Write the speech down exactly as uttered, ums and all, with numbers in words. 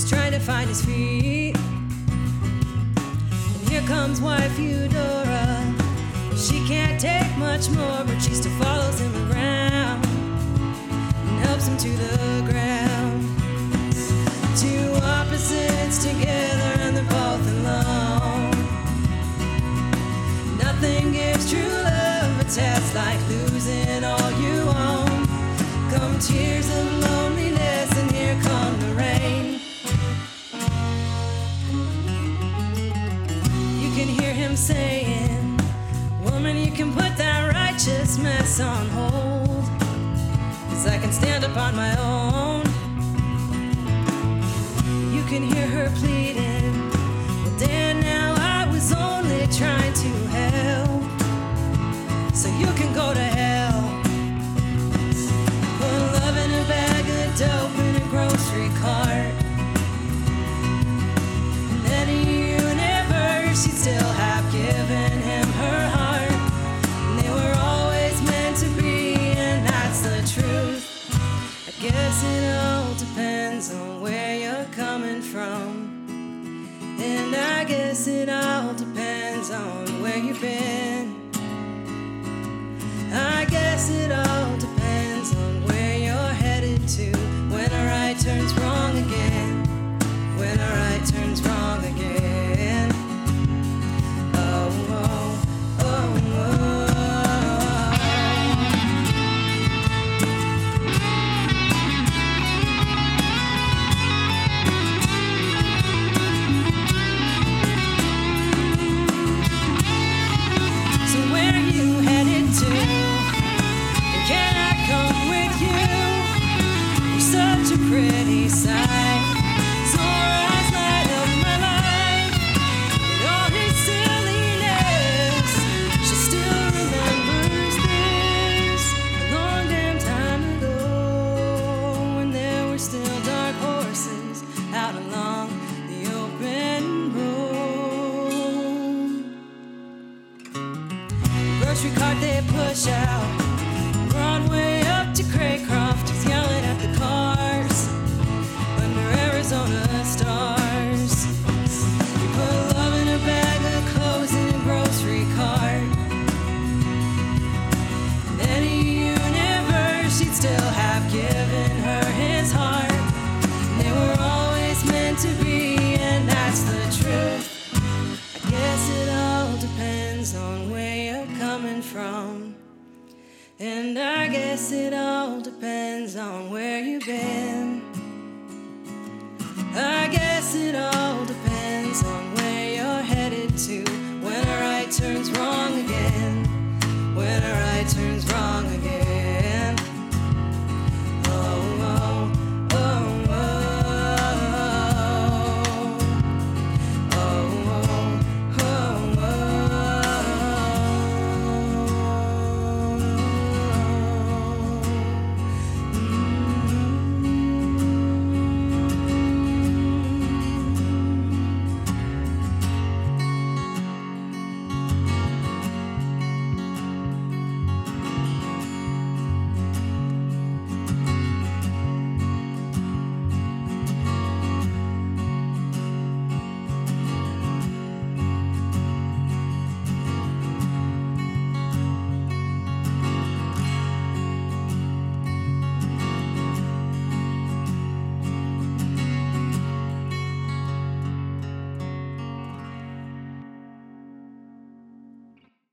He's trying to find his feet. And here comes wife Eudora. She can't take much more, but she still follows him around and helps him to the ground. Two opposites together and they're both alone. Nothing gives true love a test like losing all you own. Come tears of loneliness and here come the rain. You can hear him saying, woman, you can put that righteous mess on hold, 'cause I can stand up on my own. You can hear her pleading, well, Dan, now I was only trying to help, so you can go to hell. Put love in a bag of dope in a grocery cart, and any universe she'd still have given him her heart. And they were always meant to be, and that's the truth. I guess it all depends on where you're coming from. And I guess it all depends on where you've been. I guess it all depends on where you're headed to. When a right turns wrong again. When a right turns wrong again. Oh, oh, oh, oh. So where are you headed to? And can I come with you? You're such a pretty sight. So our eyes light up my life. And all his silliness, she still remembers this. A long damn time ago, when there were still dark horses out along the open road. Grocery cart they push out, Broadway up to Craycroft. He's yelling at the cars under Arizona stars. You put love in a bag of clothes in a grocery cart. In any universe, he'd still have given her his heart. And they were always meant to be, and that's the truth. I guess it all depends on where you're coming from. And I guess it all depends on where you've been. I guess it all